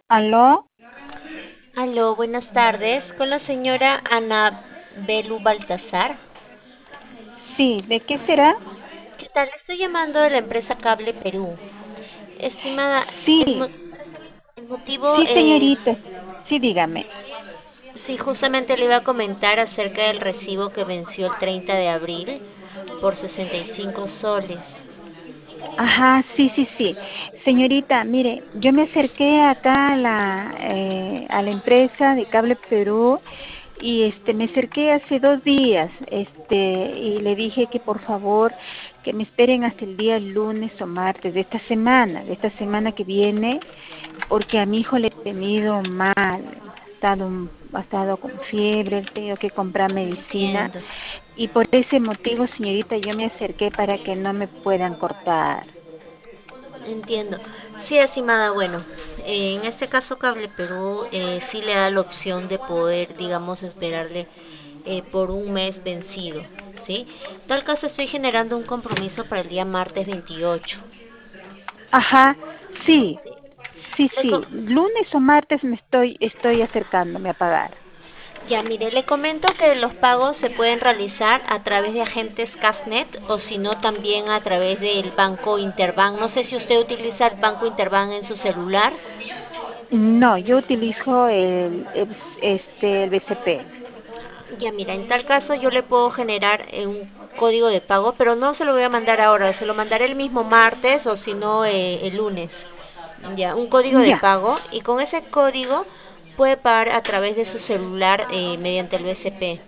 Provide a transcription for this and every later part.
¿Aló? Aló, buenas tardes. Con la señora Ana Belu Baltasar. Sí, ¿de qué será? ¿Qué tal? Estoy llamando de la empresa Cable Perú. Estimada, Sí, el motivo sí, señorita. es... Sí, dígame. Sí, justamente le iba a comentar acerca del recibo que venció el 30 de abril por 65 soles. Ajá, sí, sí, sí. Señorita, mire, yo me acerqué acá a la empresa de Cable Perú y me acerqué hace 2 días, y le dije que por favor que me esperen hasta el día lunes o martes de esta semana que viene, porque a mi hijo le he tenido mal, ha estado con fiebre, he tenido que comprar medicina Entiendo, y por ese motivo, señorita, yo me acerqué para que no me puedan cortar. entiendo. Sí, estimada, bueno, en este caso Cable Perú sí le da la opción de poder, digamos, esperarle por un mes vencido, ¿sí? En tal caso estoy generando un compromiso para el día martes 28. Ajá, sí, ¿Sí? sí, Le co- sí, lunes o martes estoy acercándome a pagar. ya, mire, le comento que los pagos se pueden realizar a través de agentes Cashnet o si no también a través del banco Interbank. No sé si usted utiliza el banco Interbank en su celular. No, yo utilizo el BCP. Ya mira, en tal caso yo le puedo generar un código de pago, pero no se lo voy a mandar ahora, se lo mandaré el mismo martes o si no el lunes. Ya, un código de Ya, pago y con ese código puede pagar a través de su celular mediante el BCP.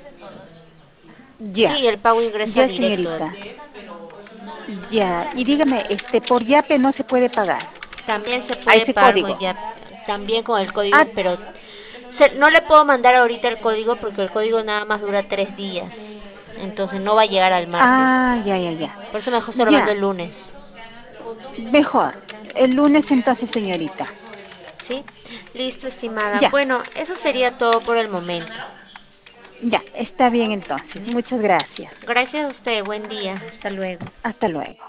ya, Sí, el pago ingresa ya, directo. señorita. Ya, y dígame, por Yape no se puede pagar También se a puede ese pagar código. con ya, también con el código, Ah, pero no le puedo mandar ahorita el código porque el código nada más dura 3 días. Entonces no va a llegar al martes. ya, ya, ya. Por eso mejor se lo mando Ya, el lunes. mejor. El lunes entonces, señorita. ¿Sí? Listo, estimada. Ya, Bueno, eso sería todo por el momento. ya, está bien entonces. Muchas gracias. Gracias a usted. Buen día. Hasta luego. Hasta luego.